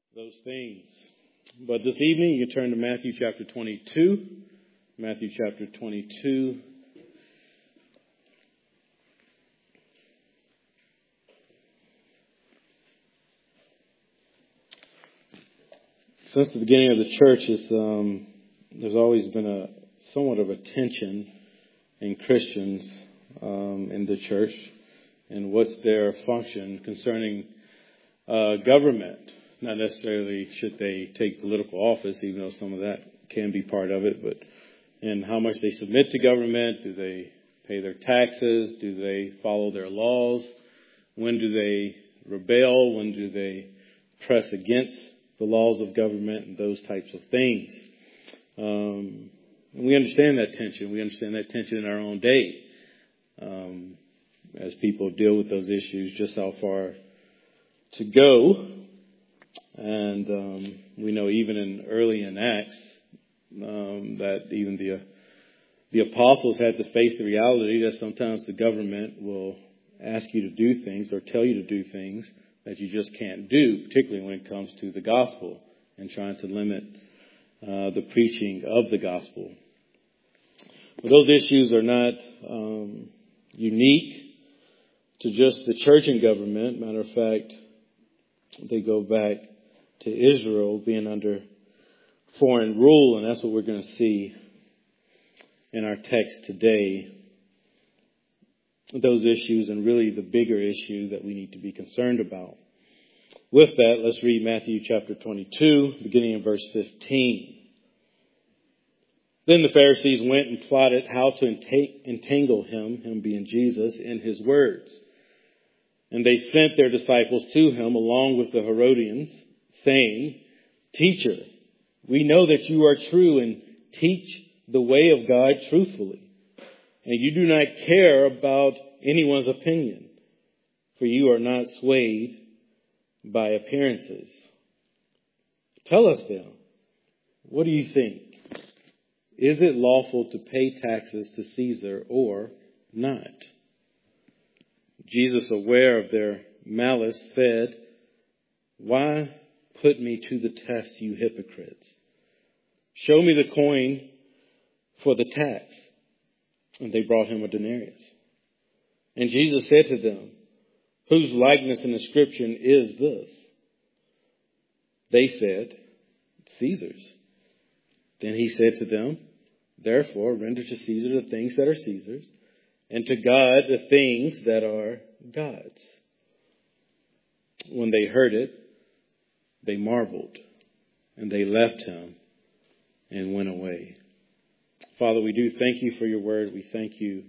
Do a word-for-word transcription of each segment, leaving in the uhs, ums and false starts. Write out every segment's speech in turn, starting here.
those things. But this evening, you can turn to Matthew chapter twenty-two. Matthew chapter twenty-two. Since the beginning of the church, it's, um, there's always been a somewhat of a tension in Christians um, in the church and what's their function concerning uh, government. Not necessarily should they take political office, even though some of that can be part of it, but and how much they submit to government. Do they pay their taxes? Do they follow their laws? When do they rebel? When do they press against the laws of government and those types of things? Um, and we understand that tension. We understand that tension in our own day um, as people deal with those issues, just how far to go. And um, we know even in early in Acts um, that even the uh, the apostles had to face the reality that sometimes the government will ask you to do things or tell you to do things that you just can't do, particularly when it comes to the gospel and trying to limit uh, the preaching of the gospel. But those issues are not um, unique to just the church and government. Matter of fact, they go back to Israel being under foreign rule, and that's what we're going to see in our text today. Those issues and really the bigger issue that we need to be concerned about. With that, let's read Matthew chapter twenty-two, beginning in verse fifteen. Then the Pharisees went and plotted how to entangle him, him being Jesus, in his words. And they sent their disciples to him along with the Herodians, saying, "Teacher, we know that you are true and teach the way of God truthfully. And you do not care about anyone's opinion, for you are not swayed by appearances. Tell us then, what do you think? Is it lawful to pay taxes to Caesar or not?" Jesus, aware of their malice, said, "Why put me to the test, you hypocrites? Show me the coin for the tax." And they brought him a denarius. And Jesus said to them, "Whose likeness and inscription is this?" They said, "Caesar's." Then he said to them, "Therefore render to Caesar the things that are Caesar's, and to God the things that are God's." When they heard it, they marveled, and they left him and went away. Father, we do thank you for your word. We thank you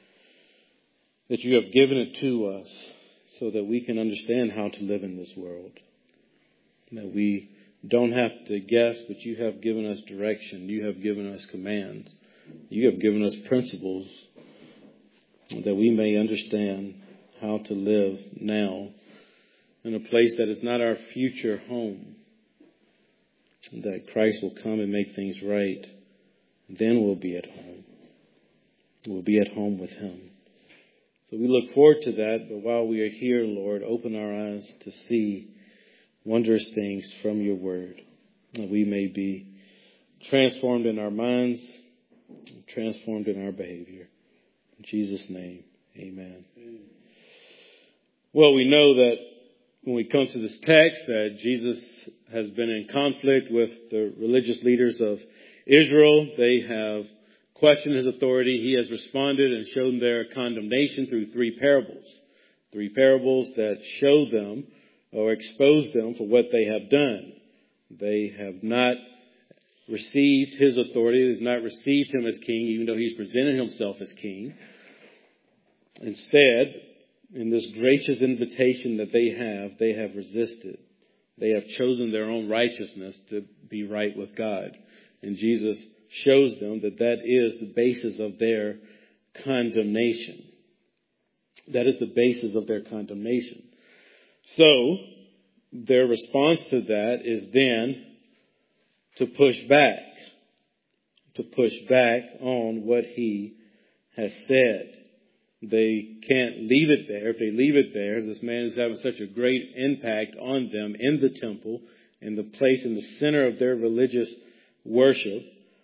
that you have given it to us so that we can understand how to live in this world. That we don't have to guess, but you have given us direction. You have given us commands. You have given us principles that we may understand how to live now in a place that is not our future home. That Christ will come and make things right. Then we'll be at home. We'll be at home with him. So we look forward to that. But while we are here, Lord, open our eyes to see wondrous things from your word. That we may be transformed in our minds, transformed in our behavior. In Jesus' name, amen. Amen. Well, we know that when we come to this text that Jesus has been in conflict with the religious leaders of Israel. They have questioned his authority. He has responded and shown their condemnation through three parables. Three parables that show them or expose them for what they have done. They have not received his authority. They have not received him as king, even though he's presented himself as king. Instead, in this gracious invitation that they have, they have resisted. They have chosen their own righteousness to be right with God. And Jesus shows them that that is the basis of their condemnation. That is the basis of their condemnation. So, their response to that is then to push back. To push back on what he has said. They can't leave it there. If they leave it there, this man is having such a great impact on them in the temple in the place in the center of their religious worship,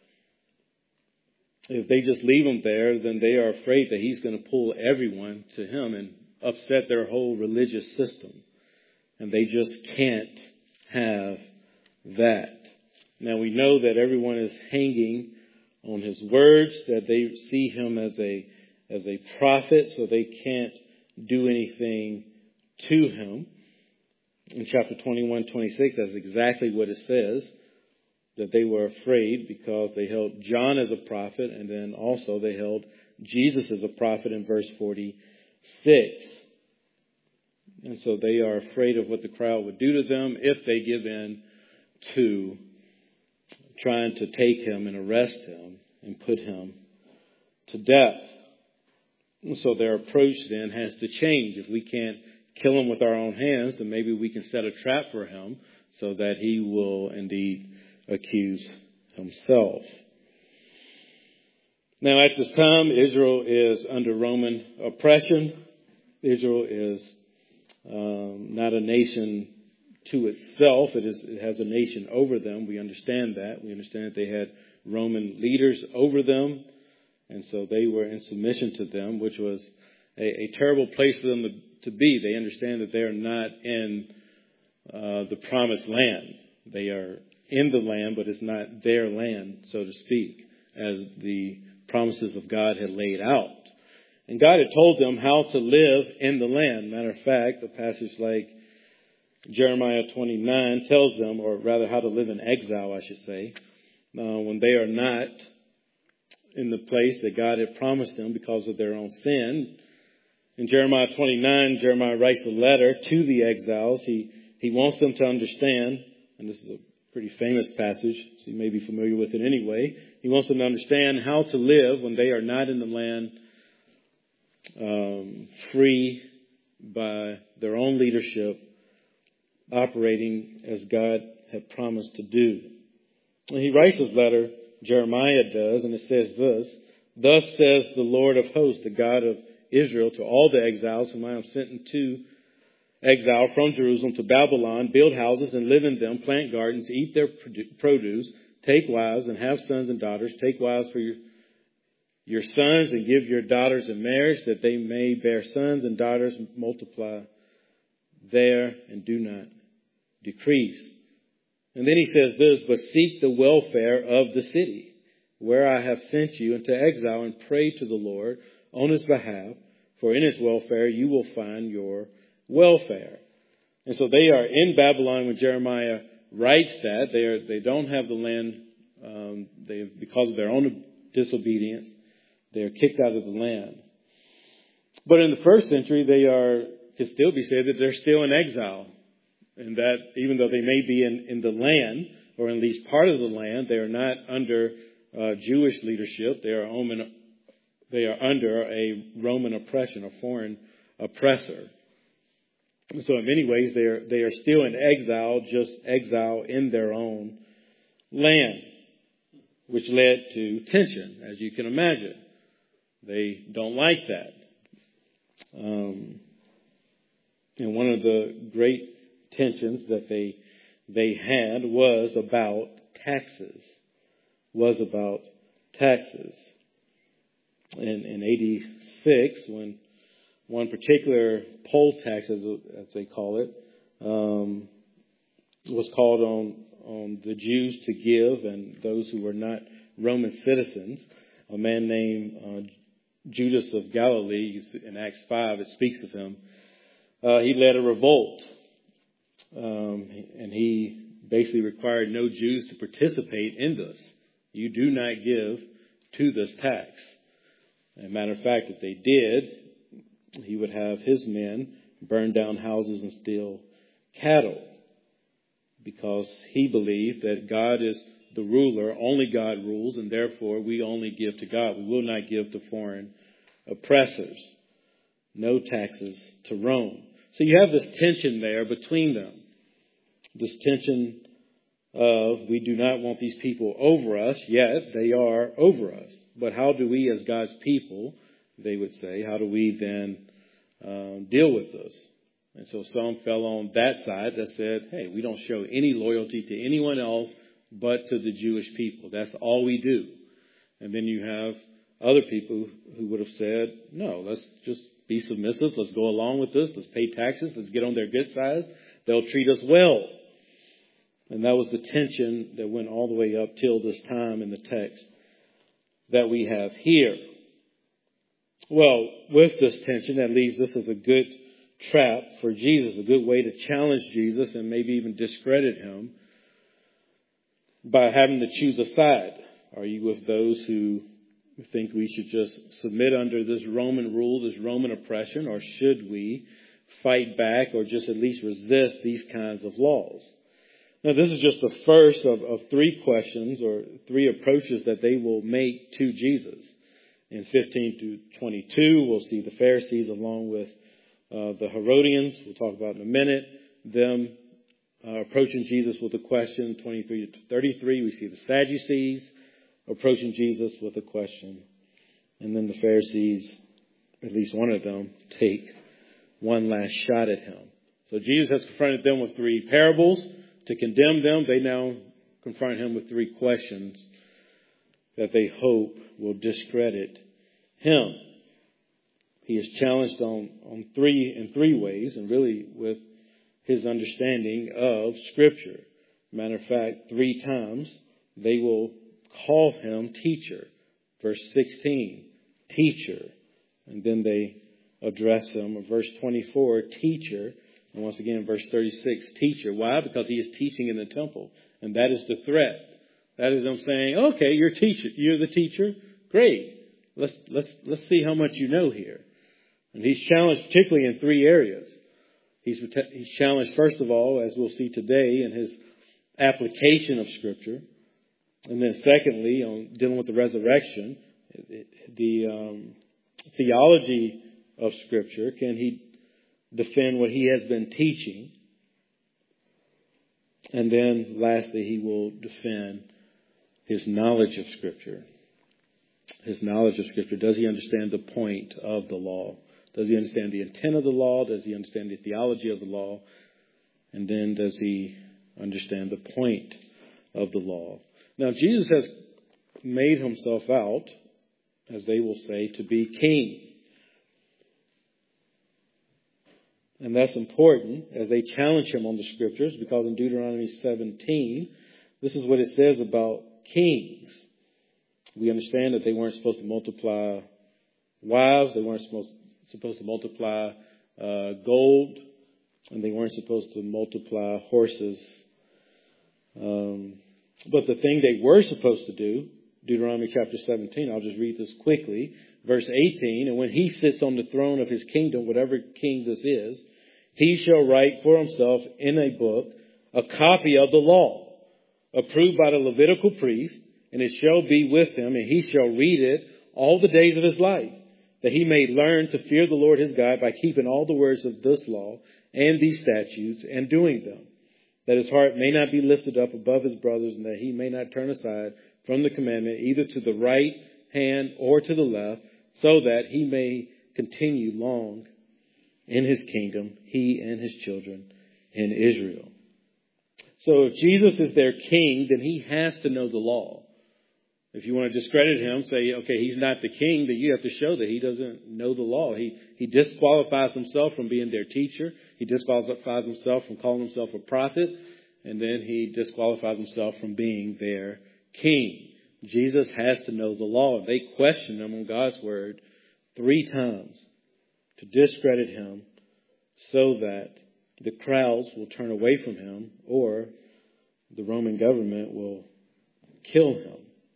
if they just leave him there, then they are afraid that he's going to pull everyone to him and upset their whole religious system. And they just can't have that. Now we know that everyone is hanging on his words, that they see him as a as a prophet, so they can't do anything to him. In chapter twenty-one, twenty-six, that's exactly what it says, that they were afraid because they held John as a prophet, and then also they held Jesus as a prophet in verse forty-six. And so they are afraid of what the crowd would do to them if they give in to trying to take him and arrest him and put him to death. And so their approach then has to change. If we can't kill him with our own hands, then maybe we can set a trap for him so that he will indeed accuse himself. Now at this time, Israel is under Roman oppression. Israel is um, not a nation to itself. It is, it has a nation over them. We understand that. We understand that they had Roman leaders over them. And so they were in submission to them, which was a, a terrible place for them to, to be. They understand that they are not in uh, the promised land. They are in the land, but it's not their land, so to speak, as the promises of God had laid out. And God had told them how to live in the land. Matter of fact, a passage like Jeremiah twenty-nine tells them, or rather how to live in exile, I should say, uh, when they are not in the place that God had promised them because of their own sin. In Jeremiah twenty-nine, Jeremiah writes a letter to the exiles. He, he wants them to understand, and this is a pretty famous passage, so you may be familiar with it anyway. He wants them to understand how to live when they are not in the land, um, free by their own leadership, operating as God had promised to do. And he writes his letter, Jeremiah does, and it says this: "Thus says the Lord of hosts, the God of Israel, to all the exiles whom I have sent into exile from Jerusalem to Babylon, build houses and live in them, plant gardens, eat their produce, take wives and have sons and daughters, take wives for your, your sons and give your daughters in marriage, that they may bear sons and daughters, multiply there and do not decrease." And then he says this: "But seek the welfare of the city where I have sent you into exile, and pray to the Lord on his behalf, for in his welfare you will find your welfare." And so they are in Babylon when Jeremiah writes that. They are, they don't have the land, um, they, because of their own disobedience, they are kicked out of the land. But in the first century, they are, can still be said that they're still in exile. And that even though they may be in, in the land, or at least part of the land, they are not under uh, Jewish leadership. They are, Roman, they are under a Roman oppression, a foreign oppressor. So in many ways, they are, they are still in exile, just exile in their own land, which led to tension, as you can imagine. They don't like that. Um, and one of the great tensions that they they had was about taxes, was about taxes. In, in eighty-six, when one particular poll tax, as, as they call it, um, was called on, on the Jews to give and those who were not Roman citizens, a man named uh, Judas of Galilee, in Acts five, it speaks of him, uh, he led a revolt. Um, and he basically required no Jews to participate in this. You do not give to this tax. As a matter of fact, if they did, he would have his men burn down houses and steal cattle, because he believed that God is the ruler, only God rules, and therefore we only give to God. We will not give to foreign oppressors. No taxes to Rome. So you have this tension there between them. This tension of, we do not want these people over us, yet they are over us. But how do we as God's people, they would say, how do we then uh, deal with this? And so some fell on that side that said, hey, we don't show any loyalty to anyone else but to the Jewish people. That's all we do. And then you have other people who would have said, no, let's just be submissive. Let's go along with this. Let's pay taxes. Let's get on their good side. They'll treat us well. And that was the tension that went all the way up till this time in the text that we have here. Well, with this tension, that leaves this as a good trap for Jesus, a good way to challenge Jesus and maybe even discredit him by having to choose a side. Are you with those who think we should just submit under this Roman rule, this Roman oppression, or should we fight back or just at least resist these kinds of laws? Now, this is just the first of, of three questions or three approaches that they will make to Jesus. In fifteen to twenty-two, we'll see the Pharisees along with uh, the Herodians, we'll talk about in a minute, them uh, approaching Jesus with a question. twenty-three to thirty-three, we see the Sadducees approaching Jesus with a question. And then the Pharisees, at least one of them, take one last shot at him. So Jesus has confronted them with three parables to condemn them. They now confront him with three questions that they hope will discredit him. He is challenged on, on three in three ways, and really with his understanding of Scripture. Matter of fact, three times they will call him teacher. Verse sixteen, teacher. And then they address him in verse twenty-four, teacher. And once again, verse thirty-six, teacher. Why? Because he is teaching in the temple. And that is the threat. That is them saying, okay, you're teacher. You're the teacher. Great. Let's, let's, let's see how much you know here. And he's challenged particularly in three areas. He's, he's challenged, first of all, as we'll see today, in his application of Scripture. And then secondly, on dealing with the resurrection, the um, theology of Scripture. Can he defend what he has been teaching? And then lastly, he will defend his knowledge of Scripture. His knowledge of Scripture. Does he understand the point of the law? Does he understand the intent of the law? Does he understand the theology of the law? And then does he understand the point of the law? Now, Jesus has made himself out, as they will say, to be king. And that's important as they challenge him on the Scriptures, because in Deuteronomy seventeen, this is what it says about kings. We understand that they weren't supposed to multiply wives, they weren't supposed, supposed to multiply uh, gold, and they weren't supposed to multiply horses. Um, but the thing they were supposed to do, Deuteronomy chapter seventeen, I'll just read this quickly, verse eighteen, and when he sits on the throne of his kingdom, whatever king this is, he shall write for himself in a book a copy of the law, approved by the Levitical priest, and it shall be with him, and he shall read it all the days of his life, that he may learn to fear the Lord his God by keeping all the words of this law and these statutes and doing them, that his heart may not be lifted up above his brothers, and that he may not turn aside from the commandment either to the right hand or to the left, so that he may continue long in his kingdom, he and his children in Israel. So if Jesus is their king, then he has to know the law. If you want to discredit him, say, okay, he's not the king, then you have to show that he doesn't know the law. He, he disqualifies himself from being their teacher. He disqualifies himself from calling himself a prophet. And then he disqualifies himself from being their king. Jesus has to know the law. They question him on God's word three times to discredit him so that the crowds will turn away from him or the Roman government will kill him.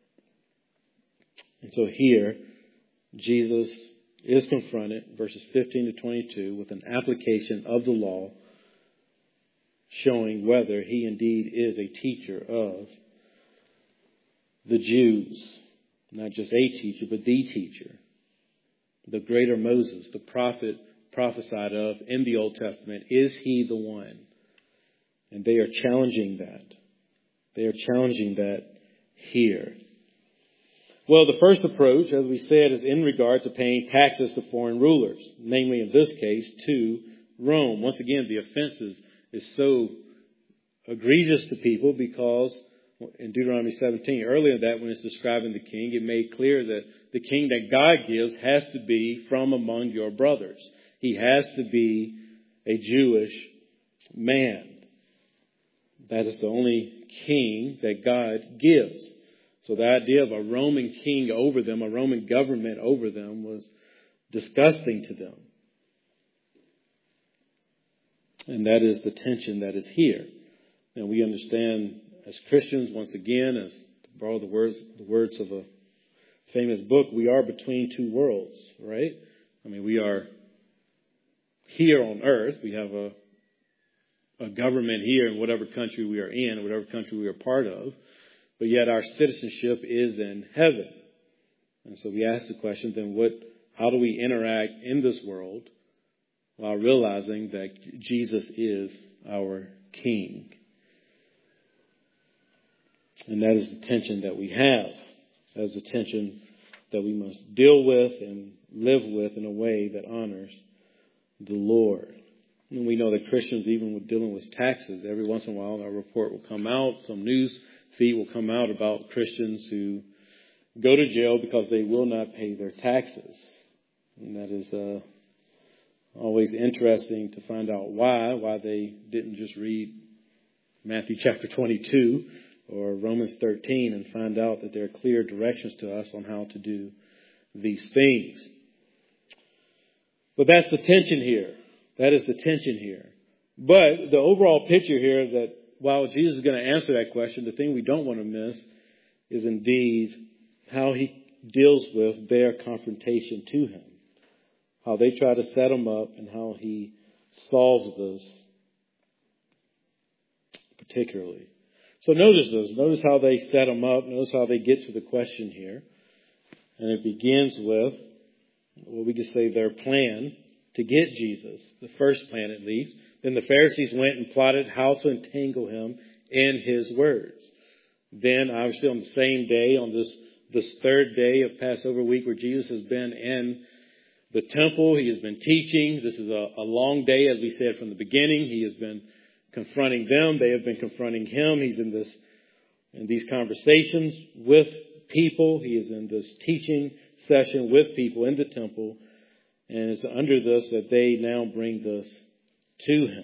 And so here, Jesus is confronted, verses fifteen to twenty-two, with an application of the law showing whether he indeed is a teacher of the Jews. Not just a teacher, but the teacher. The greater Moses, the prophet prophesied of in the Old Testament. Is he the one? And they are challenging that. They are challenging that here. Well, the first approach, as we said, is in regard to paying taxes to foreign rulers, namely in this case to Rome. Once again, the offense is, is so egregious to people because in Deuteronomy seventeen, earlier that when it's describing the king, it made clear that the king that God gives has to be from among your brothers. He has to be a Jewish man. That is the only king that God gives. So the idea of a Roman king over them, a Roman government over them, was disgusting to them. And that is the tension that is here. And we understand as Christians, once again, as to borrow the words, the words of a famous book, we are between two worlds, right? I mean, we are here on earth. We have a, a government here in whatever country we are in, whatever country we are part of. But yet our citizenship is in heaven. And so we ask the question, then what, how do we interact in this world while realizing that Jesus is our King? And that is the tension that we have. That is the tension that we must deal with and live with in a way that honors the Lord. And we know that Christians, even with dealing with taxes, every once in a while a report will come out, some news feed will come out about Christians who go to jail because they will not pay their taxes. And that is uh, always interesting to find out why, why they didn't just read Matthew chapter twenty-two or Romans thirteen and find out that there are clear directions to us on how to do these things. But that's the tension here. That is the tension here. But the overall picture here that while Jesus is going to answer that question, the thing we don't want to miss is indeed how he deals with their confrontation to him. How they try to set him up and how he solves this particularly. So notice this. Notice how they set him up. Notice how they get to the question here. And it begins with what we could say their plan to get Jesus. The first plan at least. Then the Pharisees went and plotted how to entangle him in his words. Then obviously on the same day, on this, this third day of Passover week where Jesus has been in the temple, he has been teaching. This is a, a long day, as we said from the beginning. He has been confronting them. They have been confronting him. He's in this, in these conversations with people. He is in this teaching session with people in the temple. And it's under this that they now bring this to him.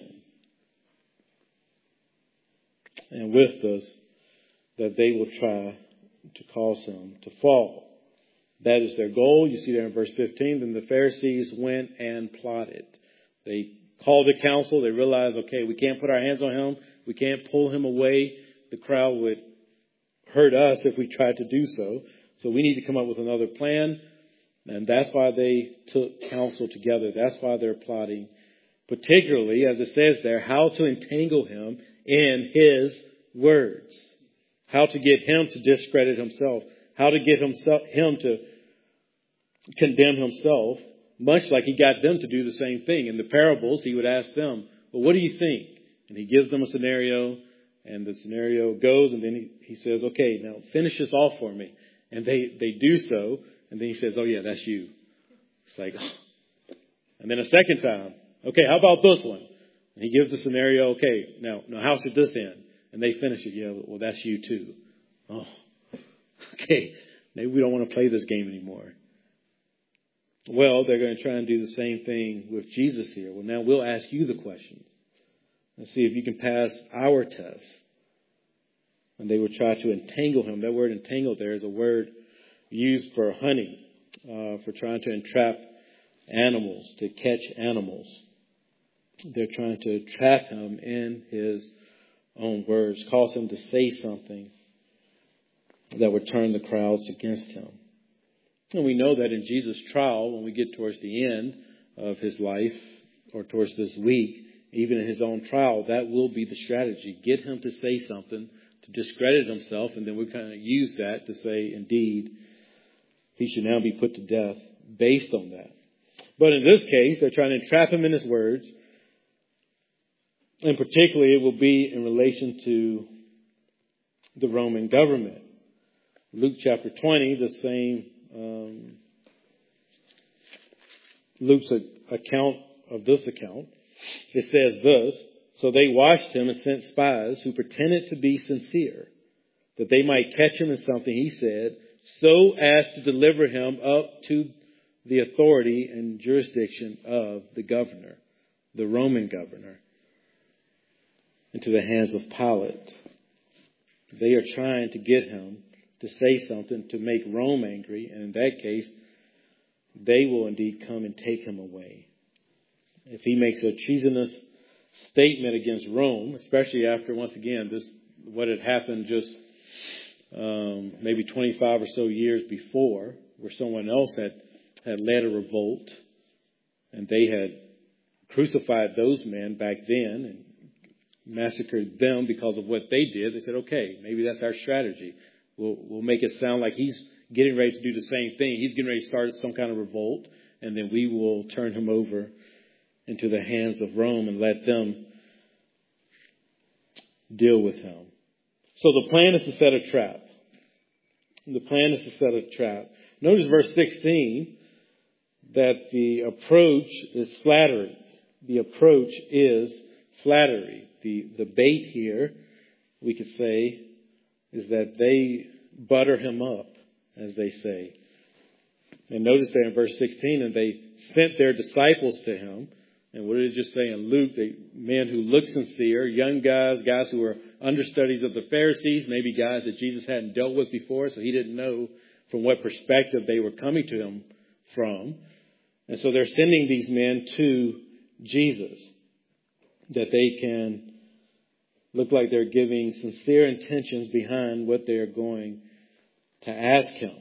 And with this, that they will try to cause him to fall. That is their goal. You see there in verse fifteen. Then the Pharisees went and plotted. They called a council. They realized, okay, we can't put our hands on him. We can't pull him away. The crowd would hurt us if we tried to do so. So we need to come up with another plan. And that's why they took counsel together. That's why they're plotting. Particularly, as it says there, how to entangle him in his words. How to get him to discredit himself. How to get himself, him to condemn himself. Much like he got them to do the same thing. In the parables, he would ask them, well, what do you think? And he gives them a scenario. And the scenario goes. And then he, he says, okay, now finish this off for me. And they, they do so. And then he says, oh, yeah, that's you. It's like, oh. And then a second time, okay, how about this one? And he gives the scenario, okay, now, now how should this end? And they finish it, yeah, well, that's you too. Oh, okay, maybe we don't want to play this game anymore. Well, they're going to try and do the same thing with Jesus here. Well, now we'll ask you the question. Let's see if you can pass our test. And they would try to entangle him. That word entangle there is a word used for hunting, uh, for trying to entrap animals, to catch animals. They're trying to trap him in his own words, cause him to say something that would turn the crowds against him. And we know that in Jesus' trial, when we get towards the end of his life or towards this week, even in his own trial, that will be the strategy. Get him to say something to discredit himself, and then we kind of use that to say, indeed, he should now be put to death based on that. But in this case, they're trying to entrap him in his words. And particularly, it will be in relation to the Roman government. Luke chapter twenty, the same, um, Luke's account of this account It says thus, so they watched him and sent spies who pretended to be sincere, that they might catch him in something he said, so as to deliver him up to the authority and jurisdiction of the governor, the Roman governor, into the hands of Pilate. They are trying to get him to say something to make Rome angry, and in that case, they will indeed come and take him away. If he makes a treasonous statement against Rome, especially after, once again, this what had happened just um, maybe twenty-five or so years before, where someone else had, had led a revolt, and they had crucified those men back then and massacred them because of what they did. They said, okay, maybe that's our strategy. We'll, we'll make it sound like he's getting ready to do the same thing. He's getting ready to start some kind of revolt, and then we will turn him over into the hands of Rome and let them deal with him. So the plan is to set a trap. The plan is to set a trap. Notice verse sixteen, that the approach is flattery. The approach is flattery. The, the bait here, we could say, is that they butter him up, as they say. And notice there in verse sixteen, and they sent their disciples to him. And what did it just say in Luke? They, men who look sincere, young guys, guys who were understudies of the Pharisees, maybe guys that Jesus hadn't dealt with before, so he didn't know from what perspective they were coming to him from. And so they're sending these men to Jesus, that they can look like they're giving sincere intentions behind what they're going to ask him.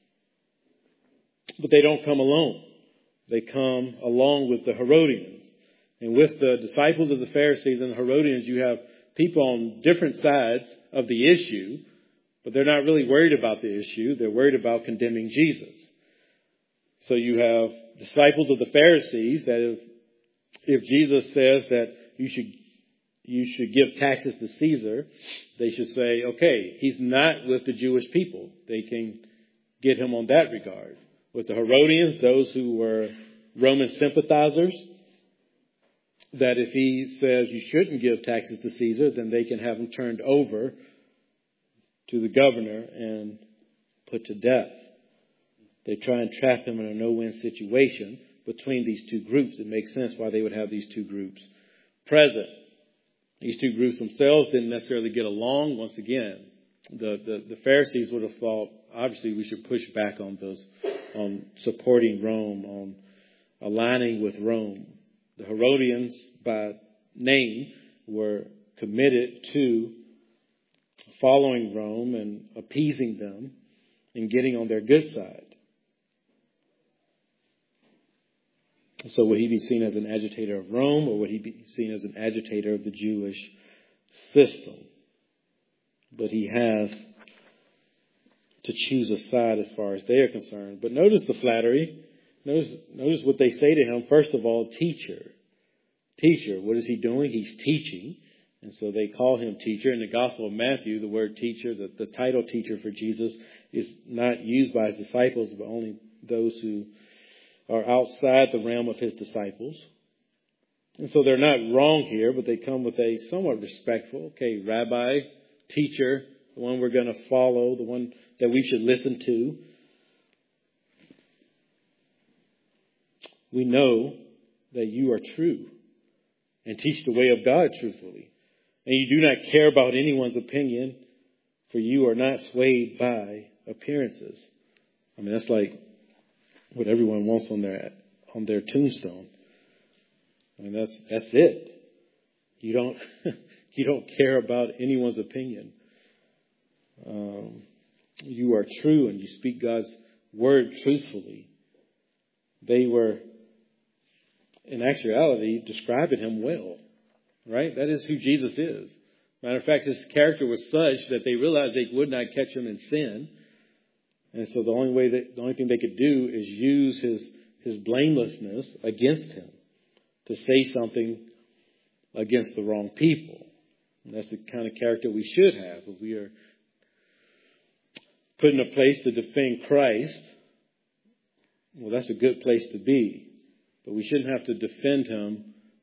But they don't come alone. They come along with the Herodians. And with the disciples of the Pharisees and the Herodians, you have people on different sides of the issue, but they're not really worried about the issue. They're worried about condemning Jesus. So you have disciples of the Pharisees that if, if Jesus says that you should you should give taxes to Caesar, they should say, okay, he's not with the Jewish people. They can get him on that regard. With the Herodians, those who were Roman sympathizers, that if he says you shouldn't give taxes to Caesar, then they can have him turned over to the governor and put to death. They try and trap him in a no-win situation between these two groups. It makes sense why they would have these two groups present. These two groups themselves didn't necessarily get along. Once again, the, the, the Pharisees would have thought, obviously, we should push back on those, on supporting Rome, on aligning with Rome. The Herodians, by name, were committed to following Rome and appeasing them and getting on their good side. So would he be seen as an agitator of Rome, or would he be seen as an agitator of the Jewish system? But he has to choose a side as far as they are concerned. But notice the flattery. Notice, notice what they say to him. First of all, teacher. Teacher. What is he doing? He's teaching. And so they call him teacher. In the Gospel of Matthew, the word teacher, the, the title teacher for Jesus, is not used by his disciples, but only those who are outside the realm of his disciples. And so they're not wrong here, but they come with a somewhat respectful, okay, rabbi, teacher, the one we're going to follow, the one that we should listen to. We know that you are true and teach the way of God truthfully. And you do not care about anyone's opinion, for you are not swayed by appearances. I mean, that's like what everyone wants on their on their tombstone. I mean, that's that's it. You don't you don't care about anyone's opinion. Um, you are true and you speak God's word truthfully. They were, in actuality, describing him well, right? That is who Jesus is. Matter of fact, his character was such that they realized they would not catch him in sin. And so the only way that, the only thing they could do is use his, his blamelessness against him to say something against the wrong people. And that's the kind of character we should have. If we are put in a place to defend Christ, well, that's a good place to be. But we shouldn't have to defend him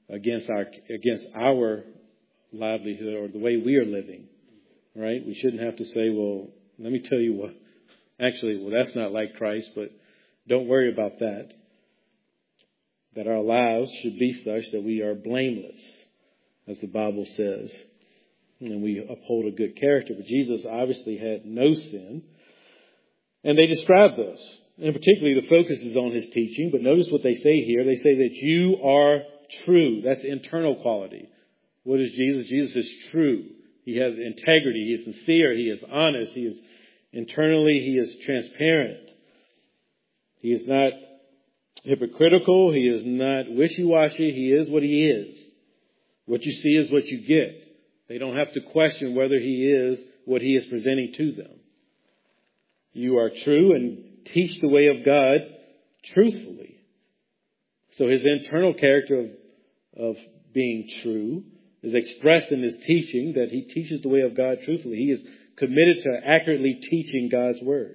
against our against our livelihood or the way we are living, right? We shouldn't have to say, well, let me tell you what. Actually, well, that's not like Christ, but don't worry about that. That our lives should be such that we are blameless, as the Bible says, and we uphold a good character. But Jesus obviously had no sin, and they describe this. And particularly the focus is on his teaching, but notice what they say here. They say that you are true. That's the internal quality. What is Jesus? Jesus is true. He has integrity. He is sincere. He is honest. He is internally, he is transparent. He is not hypocritical. He is not wishy-washy. He is what he is. What you see is what you get. They don't have to question whether he is what he is presenting to them. You are true and teach the way of God truthfully. So his internal character of, of being true is expressed in his teaching, that he teaches the way of God truthfully. He is committed to accurately teaching God's word.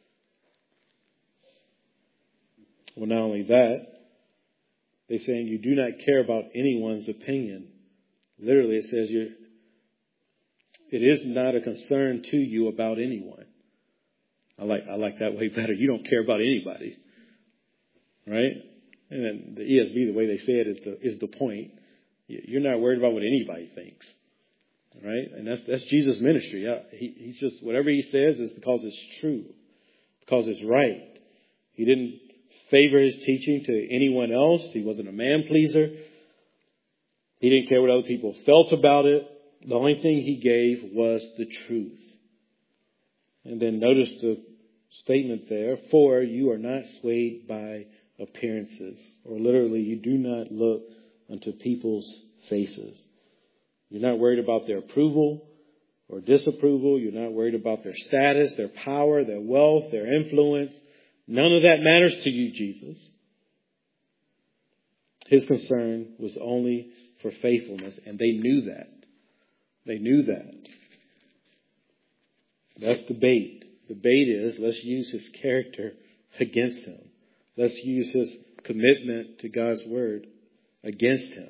Well, not only that, they're saying you do not care about anyone's opinion. Literally, it says you're, it is not a concern to you about anyone. I like I like that way better. You don't care about anybody, right? And then the E S V, the way they say it, is the is the point. You're not worried about what anybody thinks, right? And that's that's Jesus' ministry. He he's just whatever he says is because it's true, because it's right. He didn't favor his teaching to anyone else. He wasn't a man pleaser. He didn't care what other people felt about it. The only thing he gave was the truth. And then notice the statement there, for you are not swayed by appearances. Or literally, you do not look unto people's faces. You're not worried about their approval or disapproval. You're not worried about their status, their power, their wealth, their influence. None of that matters to you, Jesus. His concern was only for faithfulness, and they knew that. They knew that. That's the bait. The bait is, let's use his character against him. Let's use his commitment to God's word against him.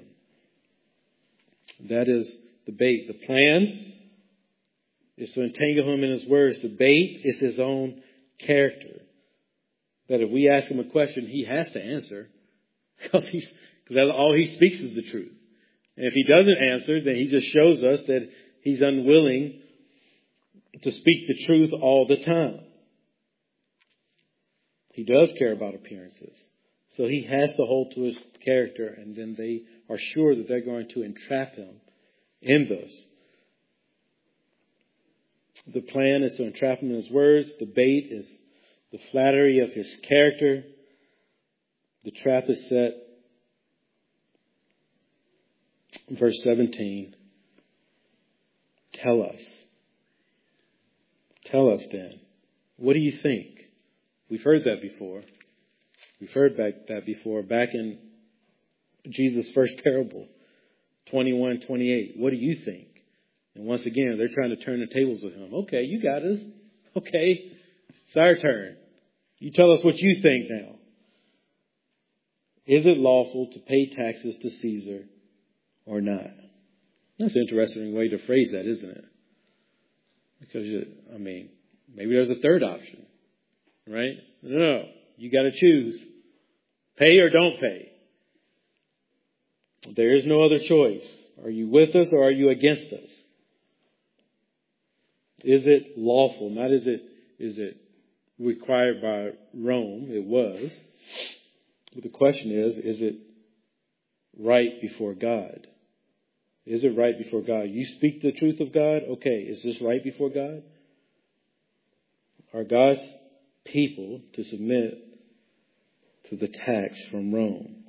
That is the bait. The plan is to entangle him in his words. The bait is his own character. That if we ask him a question, he has to answer. Because he's, because all he speaks is the truth. And if he doesn't answer, then he just shows us that he's unwilling to speak the truth all the time. He does care about appearances. So he has to hold to his character, and then they are sure that they're going to entrap him in this. The plan is to entrap him in his words. The bait is the flattery of his character. The trap is set. Verse seventeen. Tell us. Tell us then. What do you think? We've heard that before. We've heard back that before. Back in Jesus' first parable, twenty-one, twenty-eight. What do you think? And once again, they're trying to turn the tables with him. Okay, you got us. Okay, it's our turn. You tell us what you think now. Is it lawful to pay taxes to Caesar or not? That's an interesting way to phrase that, isn't it? Because, I mean, maybe there's a third option, right? No, no, you got to choose. Pay or don't pay. There is no other choice. Are you with us or are you against us? Is it lawful? Not is it, is it required by Rome? It was. But the question is, is it right before God? Is it right before God? You speak the truth of God? Okay, is this right before God? Are God's people to submit to the tax from Rome?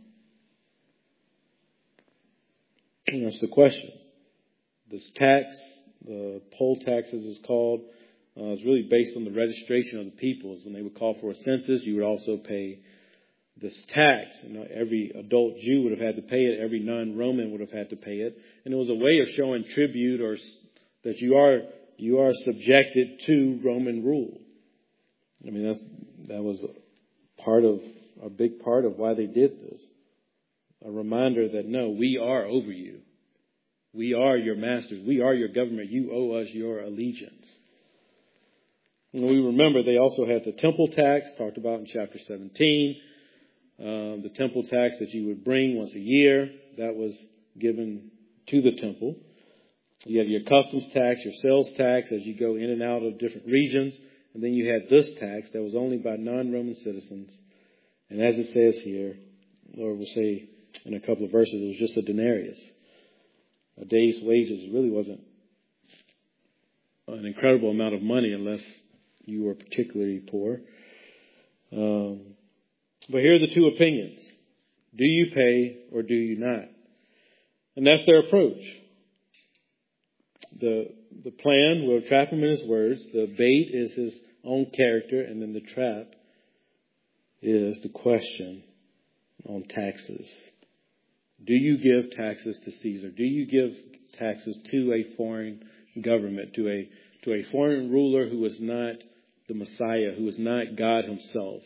And that's the question. This tax, the poll tax as it's called, uh, is really based on the registration of the peoples. When they would call for a census, you would also pay this tax. You know, every adult Jew would have had to pay it. Every non-Roman would have had to pay it. And it was a way of showing tribute or that you are you are subjected to Roman rule. I mean, that's that was a part of a big part of why they did this. a reminder that, no, we are over you. We are your masters. We are your government. You owe us your allegiance. And we remember they also had the temple tax, talked about in chapter seventeen. Um, the temple tax that you would bring once a year, that was given to the temple. You had your customs tax, your sales tax as you go in and out of different regions. And then you had this tax that was only by non-Roman citizens. And as it says here, Lord will say in a couple of verses, it was just a denarius. A day's wages really wasn't an incredible amount of money unless you were particularly poor. Um, but here are the two opinions. Do you pay or do you not? And that's their approach. The the plan will trap him in his words. The bait is his own character. And then the trap is the question on taxes. Do you give taxes to Caesar? Do you give taxes to a foreign government, to a to a foreign ruler who is not the Messiah, who is not God himself?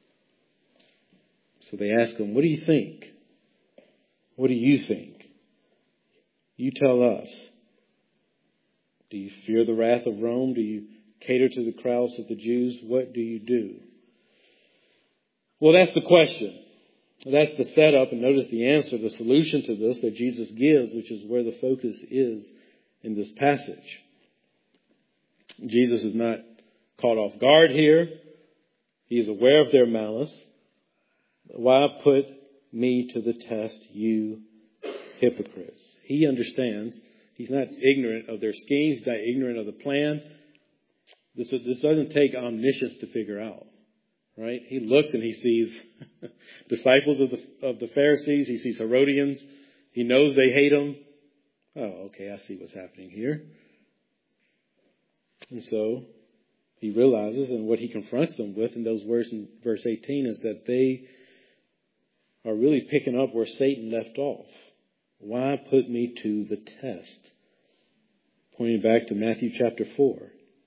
So they ask him, what do you think? What do you think? You tell us. Do you fear the wrath of Rome? Do you cater to the crowds of the Jews? What do you do? Well, that's the question. That's the setup. And notice the answer, the solution to this that Jesus gives, which is where the focus is in this passage. Jesus is not caught off guard here. He is aware of their malice. Why put me to the test, you hypocrites? He understands. He's not ignorant of their schemes. He's not ignorant of the plan. This, this doesn't take omniscience to figure out, right? He looks and he sees disciples of the, of the Pharisees. He sees Herodians. He knows they hate him. Oh, okay, I see what's happening here. And so he realizes, and what he confronts them with in those words in verse eighteen is that they are really picking up where Satan left off. Why put me to the test? Pointing back to Matthew chapter four.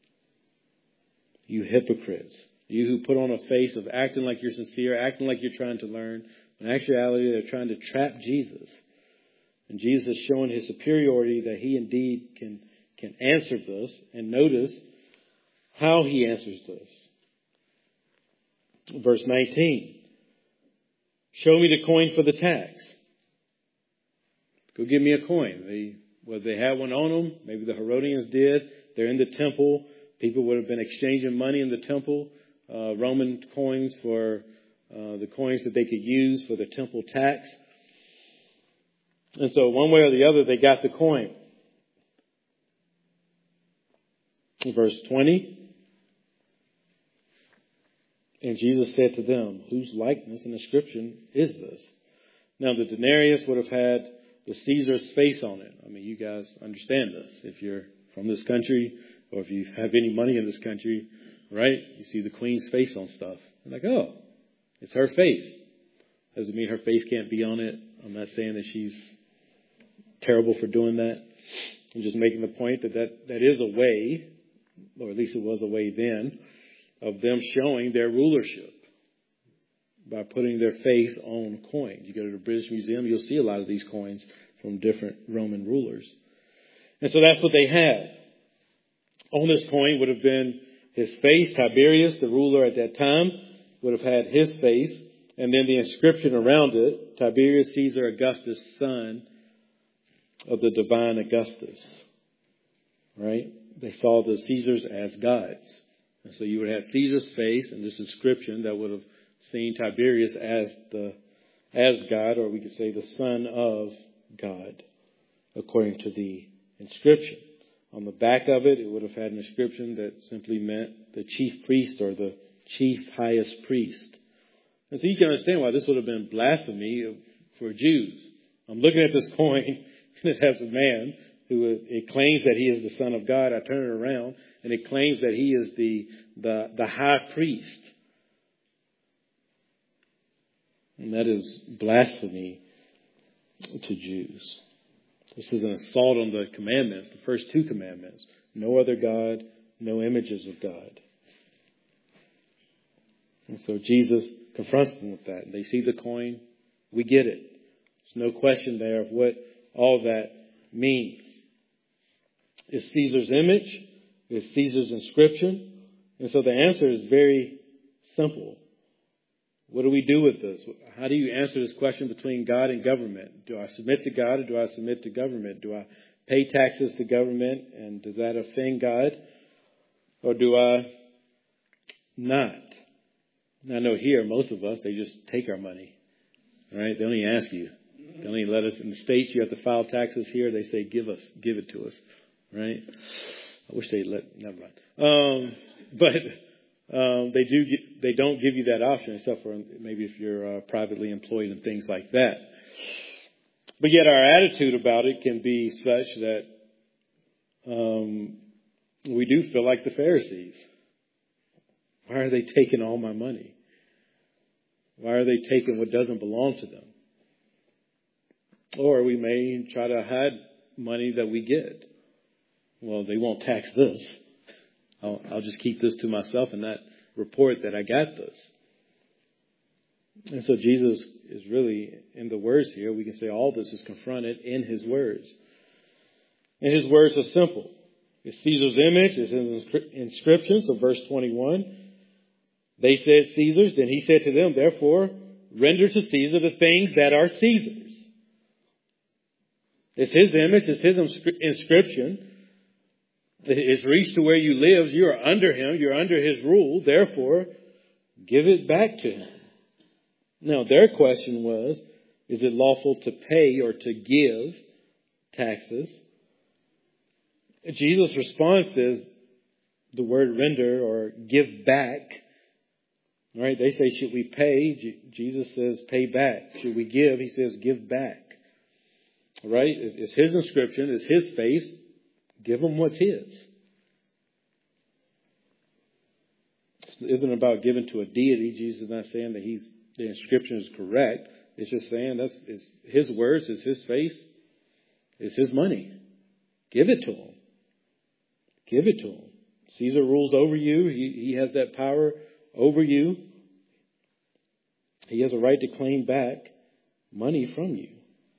You hypocrites. You who put on a face of acting like you're sincere, acting like you're trying to learn. In actuality, they're trying to trap Jesus. And Jesus is showing his superiority that he indeed can, can answer this. And notice how he answers this. Verse nineteen. Show me the coin for the tax. Go give me a coin. They, whether they had one on them, maybe the Herodians did. They're in the temple. People would have been exchanging money in the temple. Uh, Roman coins for uh, the coins that they could use for the temple tax. And so one way or the other, they got the coin. In verse twenty. And Jesus said to them, whose likeness and inscription is this? Now the denarius would have had the Caesar's face on it. I mean, you guys understand this. If you're from this country or if you have any money in this country, right? You see the queen's face on stuff. You're like, oh, it's her face. Doesn't mean her face can't be on it. I'm not saying that she's terrible for doing that. I'm just making the point that that, that is a way, or at least it was a way then, of them showing their rulership by putting their face on coins. You go to the British Museum, you'll see a lot of these coins from different Roman rulers. And so that's what they had. On this coin would have been his face. Tiberius, the ruler at that time, would have had his face. And then the inscription around it, Tiberius Caesar Augustus, son of the divine Augustus. Right? They saw the Caesars as gods. And so you would have Caesar's face and this inscription that would have seen Tiberius as the as God, or we could say the Son of God, according to the inscription. On the back of it, it would have had an inscription that simply meant the chief priest or the chief highest priest. And so you can understand why this would have been blasphemy for Jews. I'm looking at this coin and it has a man who it claims that he is the Son of God. I turn it around and it claims that he is the the, the high priest. And that is blasphemy to Jews. This is an assault on the commandments, the first two commandments. No other God, no images of God. And so Jesus confronts them with that. They see the coin. We get it. There's no question there of what all that means. It's Caesar's image. It's Caesar's inscription. And so the answer is very simple. What do we do with this? How do you answer this question between God and government? Do I submit to God or do I submit to government? Do I pay taxes to government and does that offend God? Or do I not? And I know here, most of us, they just take our money. Right? They don't even ask you. They don't even let us. In the States, you have to file taxes. Here, they say, give us, give it to us. Right? I wish they'd let, never mind. Um, but um, they do, get, they don't give you that option, except for maybe if you're uh, privately employed and things like that. But yet our attitude about it can be such that um, we do feel like the Pharisees. Why are they taking all my money? Why are they taking what doesn't belong to them? Or we may try to hide money that we get. Well, they won't tax this. I'll, I'll just keep this to myself and not report that I got this. And so Jesus is really, in the words here, we can say all this is confronted in his words. And his words are simple. It's Caesar's image, it's his inscription. So verse twenty-one, they said Caesar's, then he said to them, therefore, render to Caesar the things that are Caesar's. It's his image, it's his inscription. It's reached to where you live. You are under him. You're under his rule. Therefore, give it back to him. Now, their question was, is it lawful to pay or to give taxes? Jesus' response is the word render or give back. All right, they say, should we pay? Jesus says, pay back. Should we give? He says, give back. All right, it's his inscription. It's his face. Give him what's his. It isn't about giving to a deity. Jesus is not saying that he's the inscription is correct. It's just saying that's it's his words, it's his face, it's his money. Give it to him. Give it to him. Caesar rules over you. He, he has that power over you. He has a right to claim back money from you.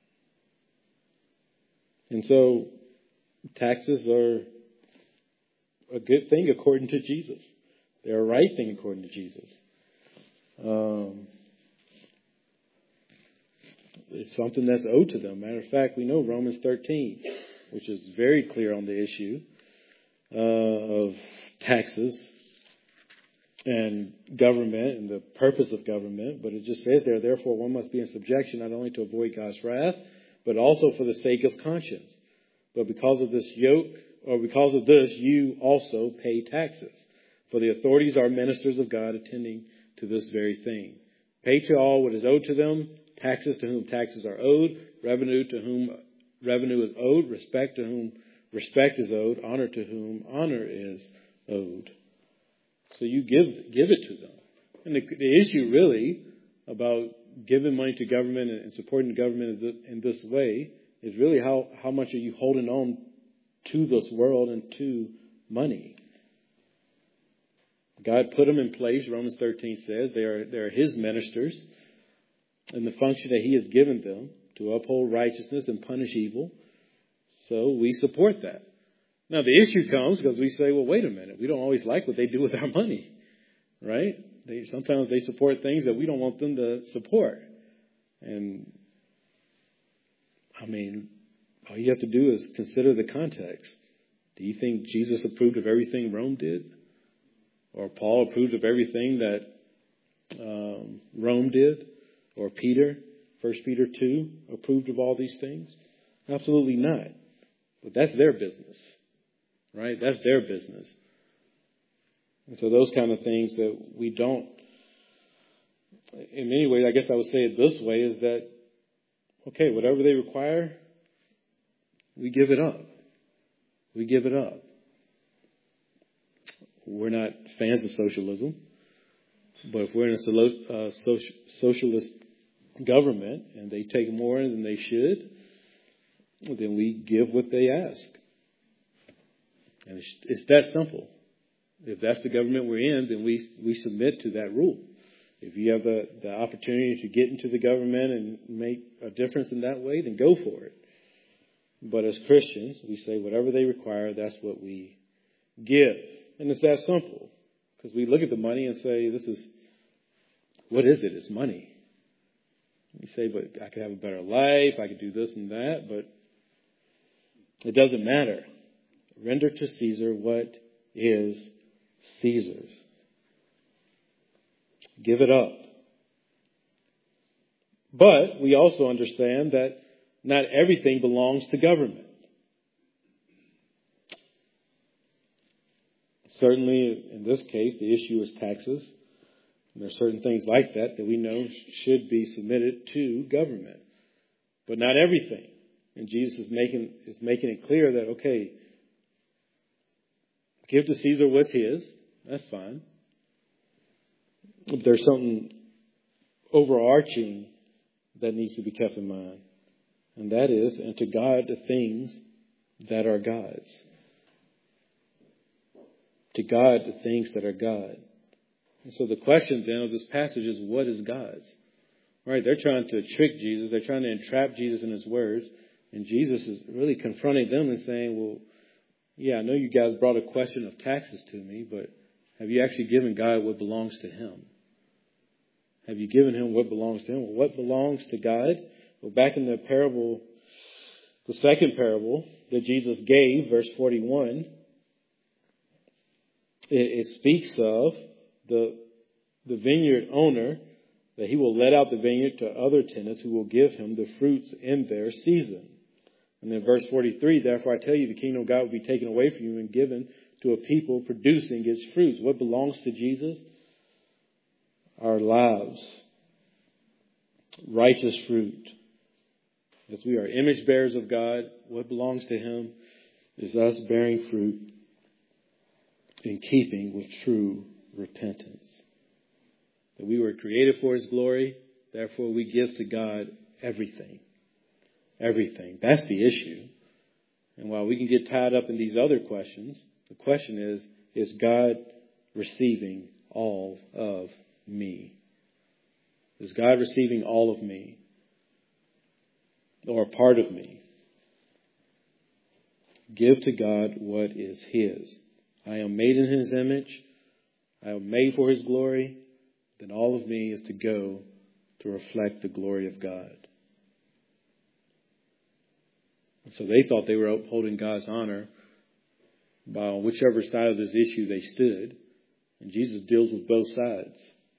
And so taxes are a good thing according to Jesus. They're a right thing according to Jesus. Um, it's something that's owed to them. Matter of fact, we know Romans thirteen, which is very clear on the issue uh, of taxes and government and the purpose of government. But it just says there, therefore one must be in subjection not only to avoid God's wrath, but also for the sake of conscience. But because of this yoke, or because of this, you also pay taxes. For the authorities are ministers of God attending to this very thing. Pay to all what is owed to them, taxes to whom taxes are owed, revenue to whom revenue is owed, respect to whom respect is owed, honor to whom honor is owed. So you give give it to them. And the, the issue really about giving money to government and supporting the government in this way is really how, how much are you holding on to this world and to money. God put them in place, Romans thirteen says. They are, they are his ministers and the function that he has given them to uphold righteousness and punish evil. So we support that. Now the issue comes because we say, well, wait a minute. We don't always like what they do with our money, right? They, sometimes they support things that we don't want them to support. And I mean, all you have to do is consider the context. Do you think Jesus approved of everything Rome did? Or Paul approved of everything that um, Rome did? Or Peter, First Peter two, approved of all these things? Absolutely not. But that's their business, right? That's their business. And so those kind of things that we don't, in many ways, I guess I would say it this way, is that, okay, whatever they require, we give it up. We give it up. We're not fans of socialism, but if we're in a uh, social, socialist government and they take more than they should, then we give what they ask. And it's, it's that simple. If that's the government we're in, then we we submit to that rule. If you have the, the opportunity to get into the government and make a difference in that way, then go for it. But as Christians, we say whatever they require, that's what we give. And it's that simple. Because we look at the money and say, this is, what is it? It's money. You say, but I could have a better life. I could do this and that. But it doesn't matter. Render to Caesar what is Caesar's. Give it up. But we also understand that not everything belongs to government. Certainly, in this case, the issue is taxes. There are certain things like that that we know should be submitted to government. But not everything. And Jesus is making, is making it clear that, okay, give to Caesar what's his. That's fine. But there's something overarching that needs to be kept in mind. And that is, and to God the things that are God's. To God the things that are God. And so the question then of this passage is, what is God's? All right, they're trying to trick Jesus. They're trying to entrap Jesus in his words. And Jesus is really confronting them and saying, well, yeah, I know you guys brought a question of taxes to me, but have you actually given God what belongs to him? Have you given him what belongs to him? Well, what belongs to God? Well, back in the parable, the second parable that Jesus gave, verse forty-one, it, it speaks of the, the vineyard owner, that he will let out the vineyard to other tenants who will give him the fruits in their season. And then verse forty-three, therefore I tell you, the kingdom of God will be taken away from you and given to a people producing its fruits. What belongs to Jesus? Our lives. Righteous fruit. As we are image bearers of God, what belongs to him is us bearing fruit in keeping with true repentance. That we were created for his glory, therefore we give to God everything. Everything. That's the issue. And while we can get tied up in these other questions, the question is, is God receiving all of me? Is God receiving all of me? Or a part of me? Give to God what is his. I am made in his image. I am made for his glory. Then all of me is to go to reflect the glory of God. And so they thought they were upholding God's honor by whichever side of this issue they stood. And Jesus deals with both sides.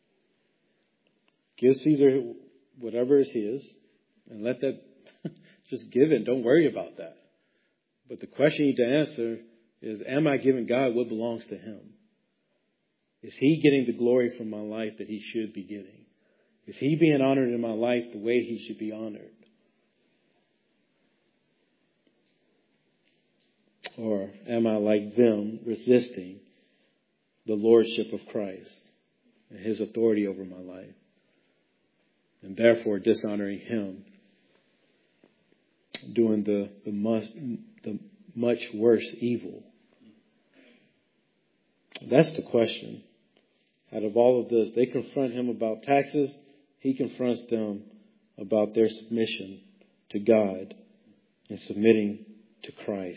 Give Caesar whatever is his, and let that, just give it. Don't worry about that. But the question you need to answer is, am I giving God what belongs to him? Is he getting the glory from my life that he should be getting? Is he being honored in my life the way he should be honored? Or am I like them, resisting the lordship of Christ and his authority over my life, and therefore dishonoring him, doing the, the, much, the much worse evil? That's the question. Out of all of this, they confront him about taxes. He confronts them about their submission to God and submitting to Christ.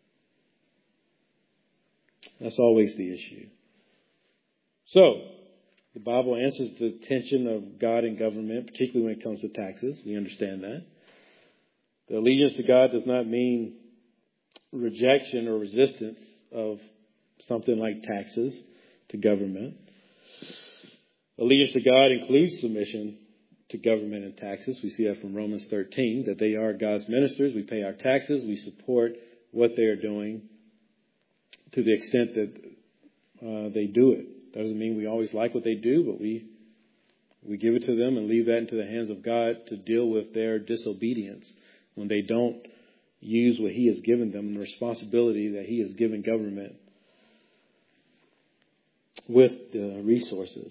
That's always the issue. So, the Bible answers the tension of God and government, particularly when it comes to taxes. We understand that. The allegiance to God does not mean rejection or resistance of something like taxes to government. Allegiance to God includes submission to government and taxes. We see that from Romans thirteen, that they are God's ministers. We pay our taxes. We support what they are doing to the extent that uh, they do it. Doesn't mean we always like what they do, but we we give it to them and leave that into the hands of God to deal with their disobedience when they don't use what he has given them, the responsibility that he has given government with the resources.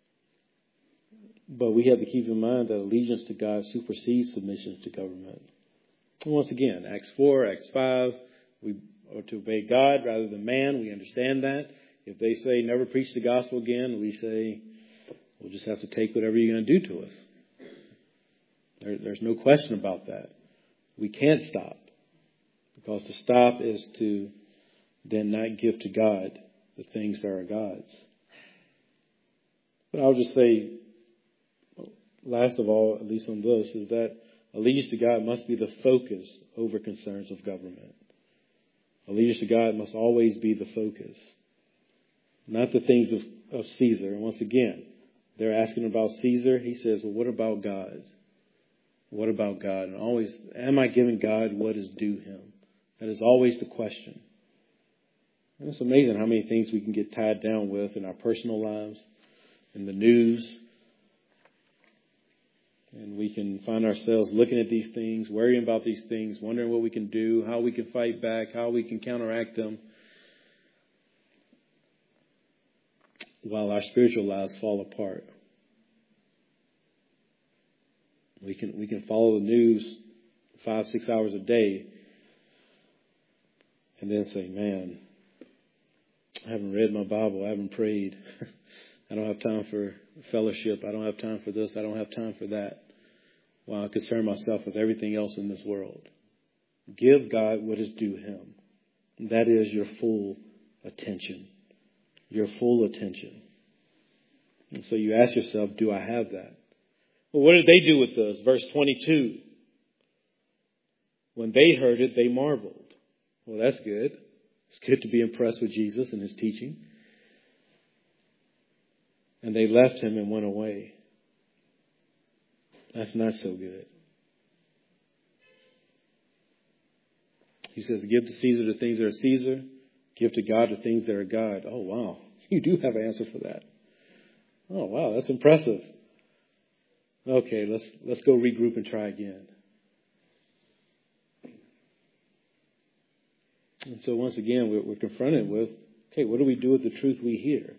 But we have to keep in mind that allegiance to God supersedes submission to government. And once again, Acts four, Acts five, we are to obey God rather than man. We understand that. If they say never preach the gospel again, we say, We'll just have to take whatever you're going to do to us. There, there's no question about that. We can't stop, because to stop is to then not give to God the things that are God's. But I'll just say, last of all, at least on this, is that allegiance to God must be the focus over concerns of government. Allegiance to God must always be the focus, not the things of, of Caesar. And once again, they're asking about Caesar. He says, well, what about God? What about God? And always, am I giving God what is due him? That is always the question. And it's amazing how many things we can get tied down with in our personal lives, in the news. And we can find ourselves looking at these things, worrying about these things, wondering what we can do, how we can fight back, how we can counteract them, while our spiritual lives fall apart. We can we can follow the news five, six hours a day and then say, man, I haven't read my Bible. I haven't prayed. I don't have time for fellowship. I don't have time for this. I don't have time for that. While I concern myself with everything else in this world. Give God what is due him. That is your full attention. Your full attention. And so you ask yourself, do I have that? Well, what did they do with this? Verse twenty-two. When they heard it, they marveled. Well, that's good. It's good to be impressed with Jesus and his teaching. And they left him and went away. That's not so good. He says, give to Caesar the things that are Caesar. Give to God the things that are God. Oh, wow. You do have an answer for that. Oh, wow. That's impressive. Okay, let's let's go regroup and try again. And so once again, we're, we're confronted with, okay, what do we do with the truth we hear?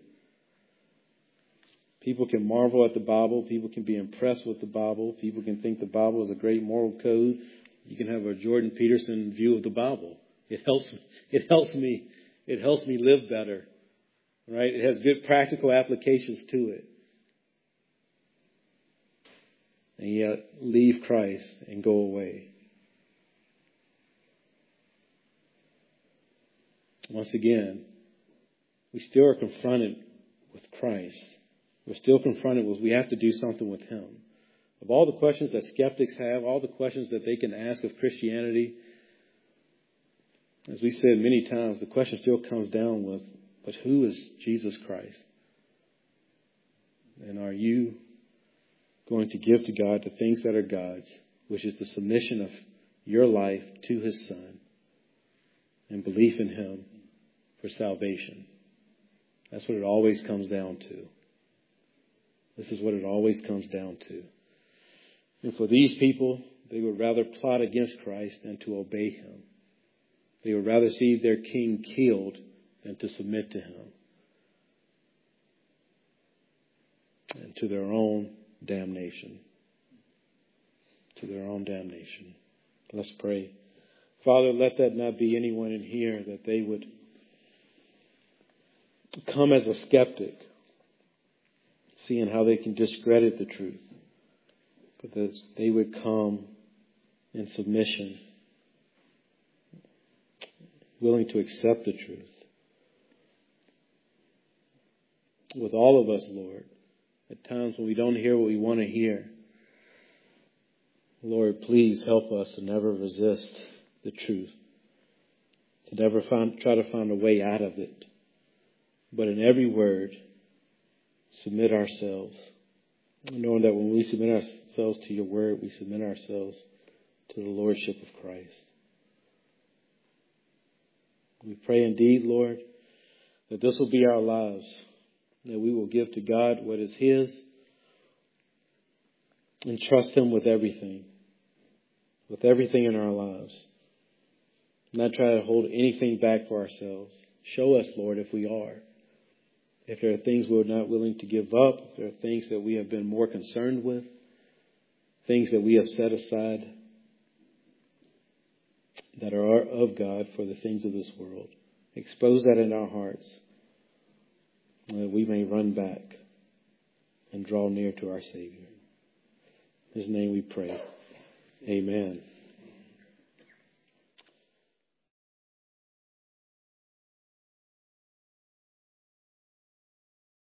People can marvel at the Bible. People can be impressed with the Bible. People can think the Bible is a great moral code. You can have a Jordan Peterson view of the Bible. It helps. It helps me. It helps me live better. Right? It has good practical applications to it. And yet leave Christ and go away. Once again, we still are confronted with Christ. We're still confronted with we have to do something with him. Of all the questions that skeptics have, all the questions that they can ask of Christianity, as we said many times, the question still comes down with, but who is Jesus Christ? And are you going to give to God the things that are God's, which is the submission of your life to his Son and belief in him for salvation? That's what it always comes down to. This is what it always comes down to. And for these people, they would rather plot against Christ than to obey him. They would rather see their king killed than to submit to him and to their own damnation. To their own damnation. Let's pray. Father, let that not be anyone in here that they would come as a skeptic, seeing how they can discredit the truth, but that they would come in submission, willing to accept the truth. With all of us, Lord, at times when we don't hear what we want to hear, Lord, please help us to never resist the truth, to never find, try to find a way out of it, but in every word, submit ourselves, knowing that when we submit ourselves to your word, we submit ourselves to the lordship of Christ. We pray indeed, Lord, that this will be our lives, that we will give to God what is his and trust him with everything, with everything in our lives. Not try to hold anything back for ourselves. Show us, Lord, if we are. If there are things we're not willing to give up, if there are things that we have been more concerned with, things that we have set aside that are of God for the things of this world. Expose that in our hearts, that we may run back and draw near to our Savior. In His name we pray. Amen.